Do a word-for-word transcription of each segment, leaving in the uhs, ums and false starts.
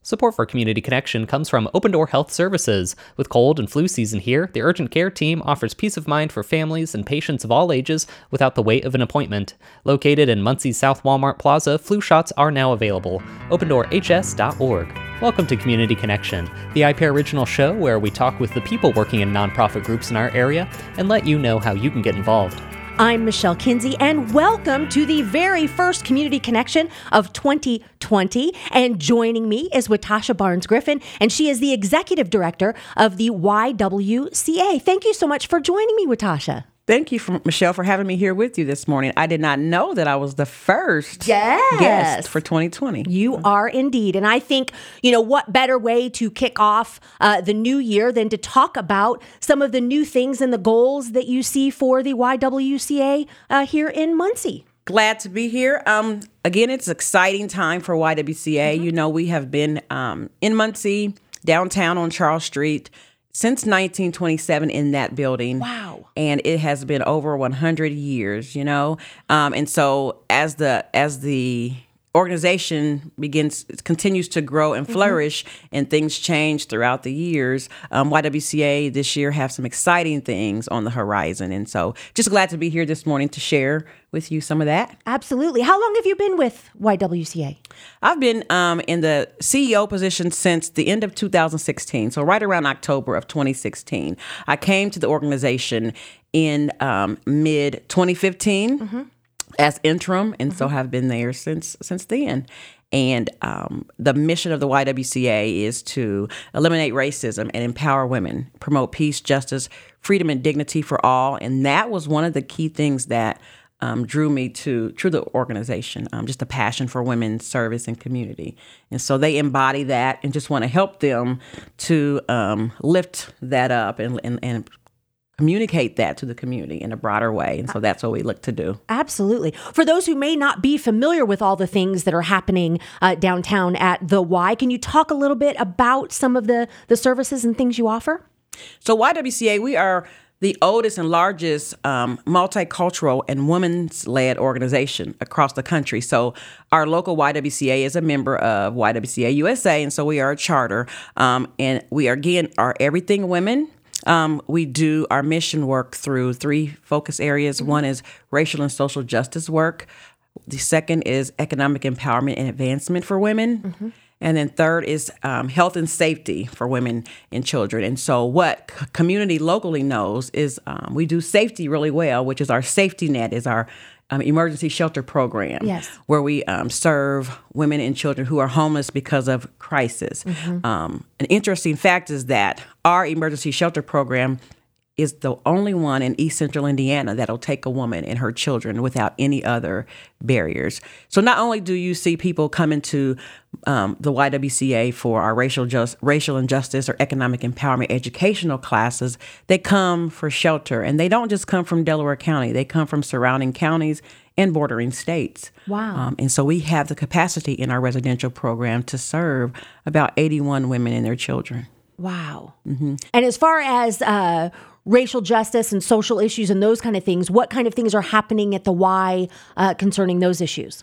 Support for Community Connection comes from Open Door Health Services. With cold and flu season here, the urgent care team offers peace of mind for families and patients of all ages without the wait of an appointment. Located in Muncie's South Walmart Plaza, flu shots are now available. open door h s dot org. Welcome to Community Connection, the I P A original show where we talk with the people working in nonprofit groups in our area and let you know how you can get involved. I'm Michelle Kinsey, and welcome to the very first Community Connection of twenty twenty. And joining me is Watasha Barnes-Griffin, and she is the Executive Director of the Y W C A. Thank you so much for joining me, Watasha. Thank you, for, Michelle, for having me here with you this morning. I did not know that I was the first yes. guest for twenty twenty. You are indeed. And I think, you know, what better way to kick off uh, the new year than to talk about some of the new things and the goals that you see for the Y W C A uh, here in Muncie. Glad to be here. Um, again, it's an exciting time for Y W C A. Mm-hmm. You know, we have been um, in Muncie, downtown on Charles Street, since nineteen twenty-seven in that building. Wow. And it has been over one hundred years, you know. Um, and so as the as the organization begins continues to grow and flourish, mm-hmm. and things change throughout the years, um, Y W C A this year have some exciting things on the horizon. And so just glad to be here this morning to share with you some of that. Absolutely. How long have you been with Y W C A? I've been um, in the C E O position since the end of two thousand sixteen, so right around October of twenty sixteen. I came to the organization in um, mid twenty fifteen. Mm-hmm. as interim, and mm-hmm. so have been there since since then. And um, the mission of the Y W C A is to eliminate racism and empower women, promote peace, justice, freedom, and dignity for all. And that was one of the key things that um, drew me to, to the organization, um, just a passion for women's service and community. And so they embody that and just want to help them to um, lift that up and and, and communicate that to the community in a broader way. And so that's what we look to do. Absolutely. For those who may not be familiar with all the things that are happening uh, downtown at the Y, can you talk a little bit about some of the, the services and things you offer? So Y W C A, we are the oldest and largest um, multicultural and women's-led organization across the country. So our local Y W C A is a member of Y W C A U S A, and so we are a charter. Um, and we are, again, are everything women. Um, we do our mission work through three focus areas. Mm-hmm. One is racial and social justice work. The second is economic empowerment and advancement for women. Mm-hmm. And then third is um, health and safety for women and children. And so what c- community locally knows is um, we do safety really well, which is our safety net, is our Um, emergency shelter program, yes. where we um, serve women and children who are homeless because of crisis. Mm-hmm. Um, an interesting fact is that our emergency shelter program is the only one in East Central Indiana that'll take a woman and her children without any other barriers. So not only do you see people come into um, the Y W C A for our racial just racial injustice or economic empowerment educational classes, they come for shelter, and they don't just come from Delaware County. They come from surrounding counties and bordering states. Wow. Um, and so we have the capacity in our residential program to serve about eighty-one women and their children. Wow. Mm-hmm. And as far as uh, racial justice and social issues and those kind of things, what kind of things are happening at the Y uh, concerning those issues?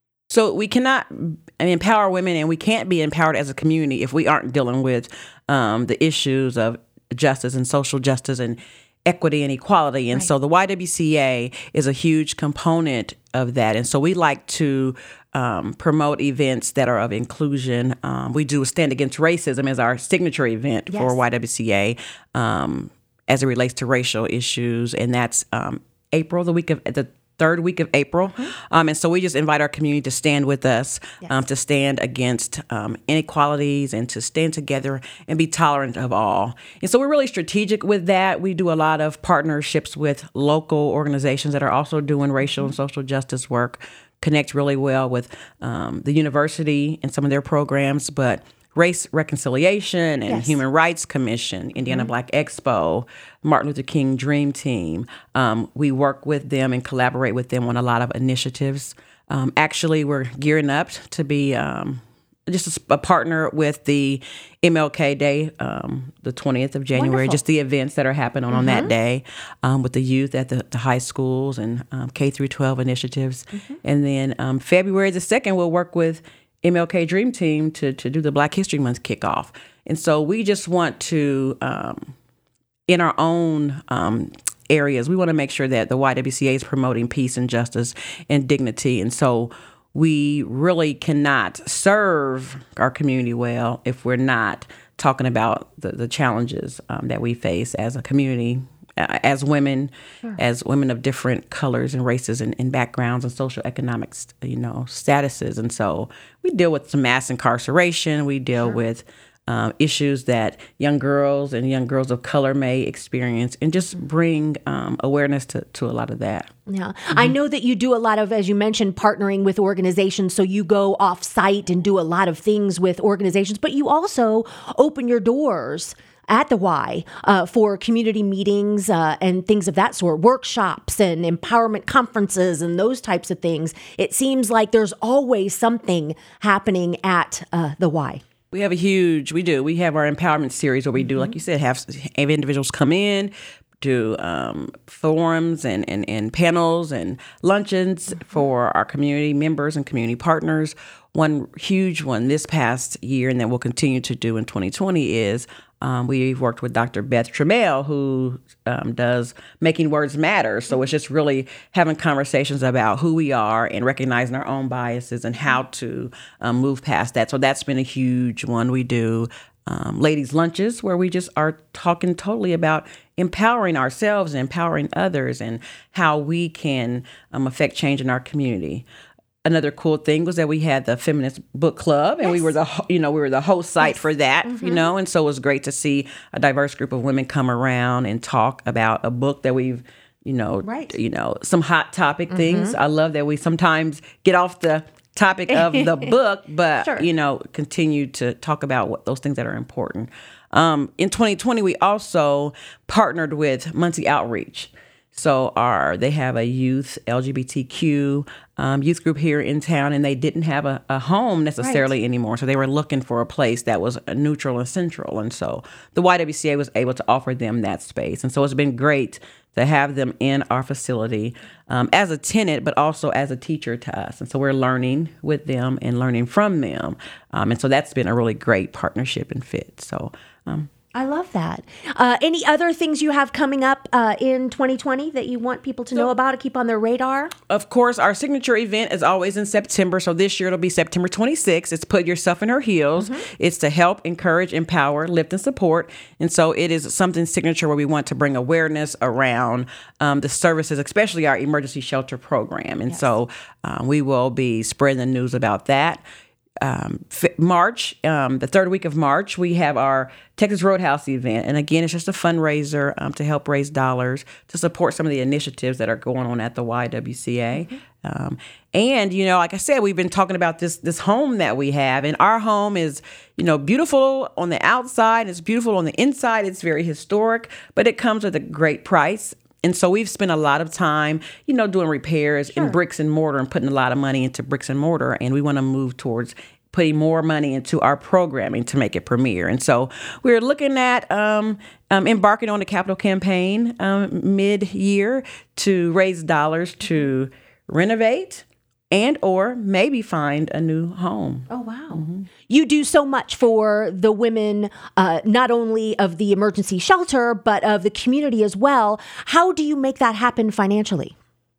So we cannot empower women, and we can't be empowered as a community if we aren't dealing with um, the issues of justice and social justice and equity and equality. And right. so the Y W C A is a huge component of that. And so we like to um, promote events that are of inclusion. Um, we do Stand Against Racism as our signature event yes. for Y W C A um, as it relates to racial issues. And that's um, April, the week of the third week of April. Mm-hmm. Um, and so we just invite our community to stand with us, yes. um, to stand against um, inequalities and to stand together and be tolerant of all. And so we're really strategic with that. We do a lot of partnerships with local organizations that are also doing racial and social justice work, connect really well with um, the university and some of their programs, but Race Reconciliation and yes. Human Rights Commission, Indiana mm-hmm. Black Expo, Martin Luther King Dream Team. Um, we work with them and collaborate with them on a lot of initiatives. Um, actually, we're gearing up to be um, just a, a partner with the M L K Day, um, the twentieth of January, Wonderful. Just the events that are happening mm-hmm. on that day um, with the youth at the, the high schools and um, K through twelve initiatives. Mm-hmm. And then um, February the second, we'll work with M L K Dream Team to to do the Black History Month kickoff. And so we just want to, um, in our own um, areas, we want to make sure that the Y W C A is promoting peace and justice and dignity. And so we really cannot serve our community well if we're not talking about the, the challenges um, that we face as a community, uh, as women, sure. as women of different colors and races and, and backgrounds and social economic, you know, statuses. And so we deal with some mass incarceration. We deal sure. with Um, issues that young girls and young girls of color may experience, and just bring um, awareness to, to a lot of that. Yeah. Mm-hmm. I know that you do a lot of, as you mentioned, partnering with organizations. So you go off site and do a lot of things with organizations, but you also open your doors at the Y uh, for community meetings uh, and things of that sort, workshops and empowerment conferences and those types of things. It seems like there's always something happening at uh, the Y. We have a huge, we do, we have our empowerment series where we do, like you said, have, have individuals come in, do um, forums and, and, and panels and luncheons for our community members and community partners. One huge one this past year, and that we'll continue to do in twenty twenty, is um, we've worked with Doctor Beth Trammell, who um, does Making Words Matter. So it's just really having conversations about who we are and recognizing our own biases and how to um, move past that. So that's been a huge one. We do um, ladies' lunches where we just are talking totally about empowering ourselves and empowering others and how we can um, affect change in our community. Another cool thing was that we had the Feminist Book Club, and yes. we were the you know we were the host site yes. for that, mm-hmm. you know, and so it was great to see a diverse group of women come around and talk about a book that we've you know right. you know some hot topic mm-hmm. things. I love that we sometimes get off the topic of the book, but sure. you know continue to talk about what those things that are important. Um, in twenty twenty, we also partnered with Muncie Outreach. So our they have a youth L G B T Q um, youth group here in town, and they didn't have a, a home necessarily right. anymore. So they were looking for a place that was neutral and central. And so the Y W C A was able to offer them that space. And so it's been great to have them in our facility um, as a tenant, but also as a teacher to us. And so we're learning with them and learning from them. Um, and so that's been a really great partnership and fit. So um I love that. Uh, any other things you have coming up uh, in twenty twenty that you want people to so, know about or keep on their radar? Of course, our signature event is always in September. So this year it'll be September twenty-sixth. It's Put Yourself in Her Heels. Mm-hmm. It's to help, encourage, empower, lift, and support. And so it is something signature where we want to bring awareness around um, the services, especially our emergency shelter program. And yes. so um, we will be spreading the news about that. Um, March, um, the third week of March, we have our Texas Roadhouse event. And again, it's just a fundraiser um, to help raise dollars to support some of the initiatives that are going on at the Y W C A. Mm-hmm. Um, and, you know, like I said, we've been talking about this this home that we have. And our home is, you know, beautiful on the outside. It's beautiful on the inside. It's very historic, but it comes with a great price. And so we've spent a lot of time, you know, doing repairs sure. in bricks and mortar and putting a lot of money into bricks and mortar. And we want to move towards putting more money into our programming to make it premier. And so we're looking at um, um, embarking on a capital campaign um, mid-year to raise dollars to renovate and or maybe find a new home. Oh, wow. Mm-hmm. You do so much for the women, uh, not only of the emergency shelter, but of the community as well. How do you make that happen financially?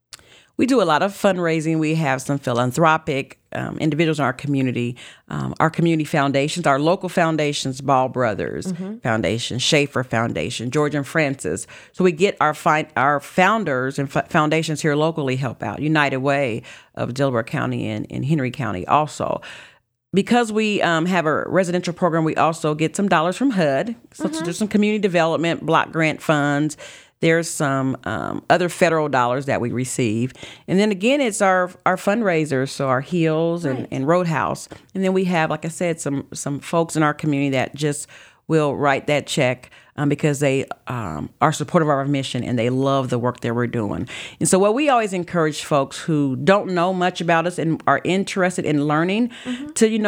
We do a lot of fundraising. We have some philanthropic um, individuals in our community, um, our community foundations, our local foundations, Ball Brothers mm-hmm. Foundation, Schaefer Foundation, George and Francis. So we get our fi- our founders and f- foundations here locally help out. United Way of Delaware County and, and Henry County also. Because we um, have a residential program, we also get some dollars from H U D. So mm-hmm. there's some community development, block grant funds. There's some um, other federal dollars that we receive. And then again, it's our our fundraisers, so our Heels and, right. and Roadhouse. And then we have, like I said, some some folks in our community that just will write that check um, because they um, are supportive of our mission and they love the work that we're doing. And so what we always encourage folks who don't know much about us and are interested in learning mm-hmm. to, you know,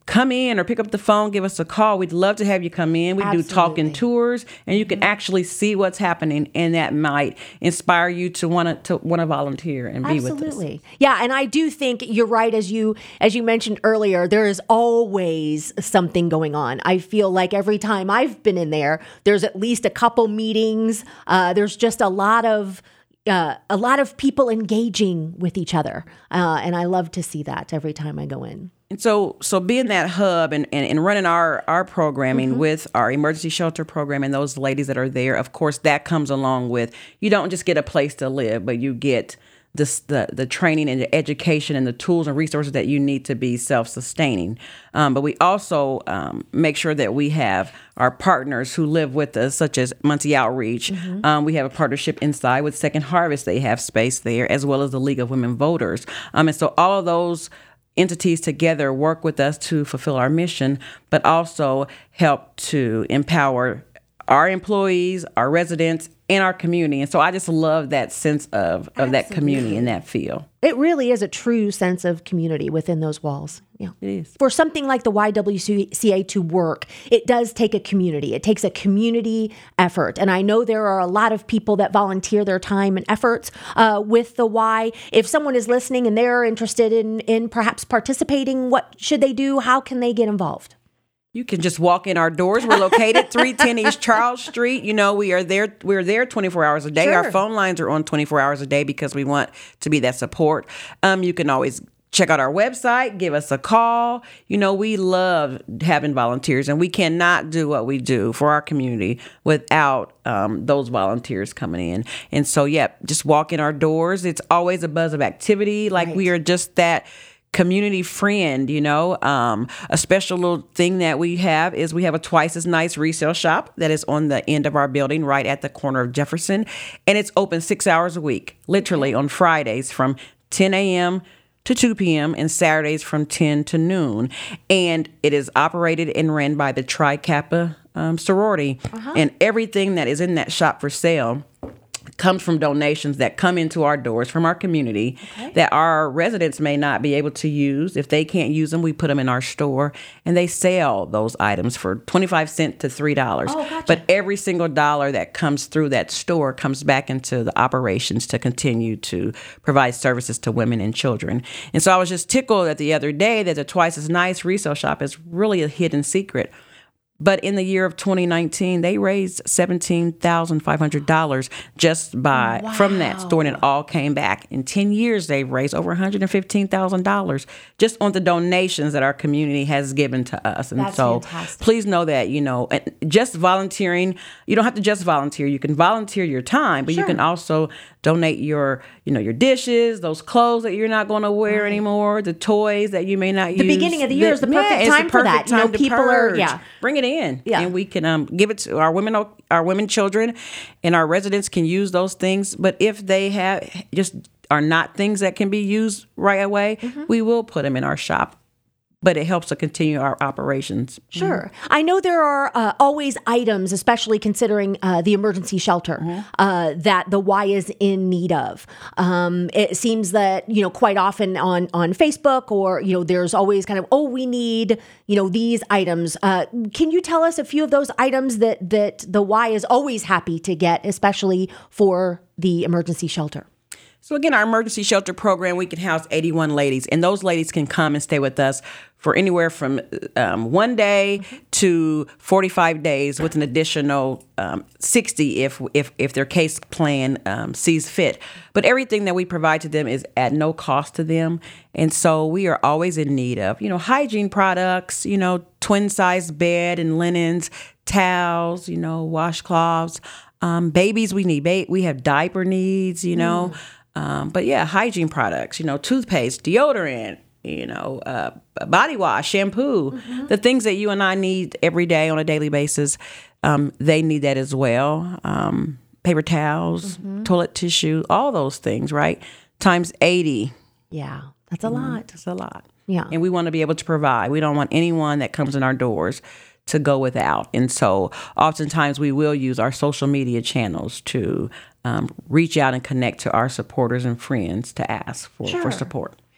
come in or pick up the phone, give us a call. We'd love to have you come in. We Absolutely. do talking tours, and you can actually see what's happening, and that might inspire you to want to to want to volunteer and be with us. Absolutely. Yeah, and I do think you're right. As you as you mentioned earlier, there is always something going on. I feel like every time I've been in there, there's at least a couple meetings. Uh, there's just a lot of uh, a lot of people engaging with each other, uh, and I love to see that every time I go in. And so, so being that hub and, and, and running our, our programming mm-hmm. with our emergency shelter program and those ladies that are there, of course, that comes along with, you don't just get a place to live, but you get this, the, the training and the education and the tools and resources that you need to be self-sustaining. Um, but we also um, make sure that we have our partners who live with us, such as Muncie Outreach. Mm-hmm. Um, we have a partnership inside with Second Harvest. They have space there, as well as the League of Women Voters. Um, and so all of those entities together work with us to fulfill our mission, but also help to empower our employees, our residents, and our community. And so I just love that sense of, of that community and that feel. It really is a true sense of community within those walls. Yeah, it is. For something like the Y W C A to work, it does take a community. It takes a community effort. And I know there are a lot of people that volunteer their time and efforts uh, with the Y. If someone is listening and they're interested in, in perhaps participating, what should they do? How can they get involved? You can just walk in our doors. We're located three ten East Charles Street. You know, we are there. We're there twenty-four hours a day. Sure. Our phone lines are on twenty-four hours a day because we want to be that support. Um, you can always check out our website, give us a call. You know, we love having volunteers, and we cannot do what we do for our community without um, those volunteers coming in. And so, yeah, just walk in our doors. It's always a buzz of activity. Like Right. we are just that community friend, you know. Um, a special little thing that we have is we have a Twice as Nice resale shop that is on the end of our building right at the corner of Jefferson. And it's open six hours a week, literally on Fridays from ten a.m. to two p.m. and Saturdays from ten to noon. And it is operated and ran by the Tri Kappa um, sorority. Uh-huh. And everything that is in that shop for sale comes from donations that come into our doors from our community okay. that our residents may not be able to use. If they can't use them, we put them in our store, and they sell those items for twenty-five cents to three dollars. Oh, gotcha. But every single dollar that comes through that store comes back into the operations to continue to provide services to women and children. And so I was just tickled that the other day that the Twice as Nice resale shop is really a hidden secret. But in the year of twenty nineteen, they raised seventeen thousand five hundred dollars just by wow. from that store, and it all came back. In ten years, they've raised over one hundred fifteen thousand dollars just on the donations that our community has given to us. And That's so fantastic. Please know that, you know, just volunteering, you don't have to just volunteer. You can volunteer your time, but Sure. you can also donate your, you know, your dishes, those clothes that you're not going to wear right. anymore, the toys that you may not the use. The beginning of the year is the perfect yeah, time the for perfect that. You know, time to people purge. are, yeah. Bring it in, yeah. and we can um, give it to our women, our women, children, and our residents can use those things. But if they have just are not things that can be used right away, mm-hmm. we will put them in our shop. But it helps to continue our operations. Sure. Mm-hmm. I know there are uh, always items, especially considering uh, the emergency shelter, mm-hmm. uh, that the Y is in need of. Um, it seems that, you know, quite often on, on Facebook or, you know, there's always kind of, oh, we need, you know, these items. Uh, can you tell us a few of those items that, that the Y is always happy to get, especially for the emergency shelter? So again, our emergency shelter program, we can house eighty-one ladies, and those ladies can come and stay with us for anywhere from um, one day to forty-five days, with an additional um, sixty if if if their case plan um, sees fit. But everything that we provide to them is at no cost to them, and so we are always in need of, you know, hygiene products, you know, twin size bed and linens, towels, you know, washcloths, um, babies. We need ba- we have diaper needs, you know. Mm. Um, but yeah, hygiene products, you know, toothpaste, deodorant, you know, uh, body wash, shampoo, mm-hmm. the things that you and I need every day on a daily basis. Um, they need that as well. Um, paper towels, mm-hmm. toilet tissue, all those things, right? Times eighty. Yeah, that's a mm-hmm. lot. That's a lot. Yeah. And we want to be able to provide. We don't want anyone that comes in our doors to go without. And so oftentimes we will use our social media channels to um, reach out and connect to our supporters and friends to ask for, Sure. for support.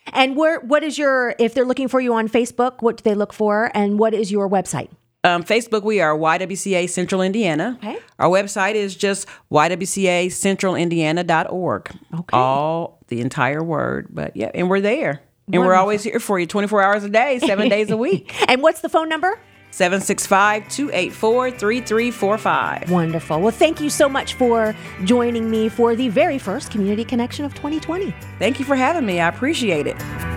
And where, what is your, if they're looking for you on Facebook, what do they look for? And what is your website? Um, Facebook, we are Y W C A Central Indiana. Okay. Our website is just Y W C A central indiana dot org. Okay. All, the entire word. But yeah, and we're there. And Wonderful. we're always here for you twenty-four hours a day, seven days a week. And what's the phone number? seven six five, two eight four, three three four five. Wonderful. Well, thank you so much for joining me for the very first Community Connection of twenty twenty. Thank you for having me. I appreciate it.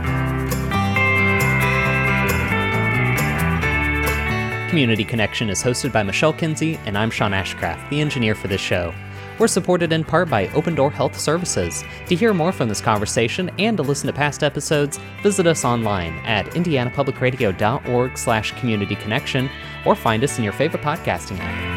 Community Connection is hosted by Michelle Kinsey, and I'm Sean Ashcraft, the engineer for this show. We're supported in part by Open Door Health Services. To hear more from this conversation and to listen to past episodes, visit us online at indianapublicradio dot org slash community connection or find us in your favorite podcasting app.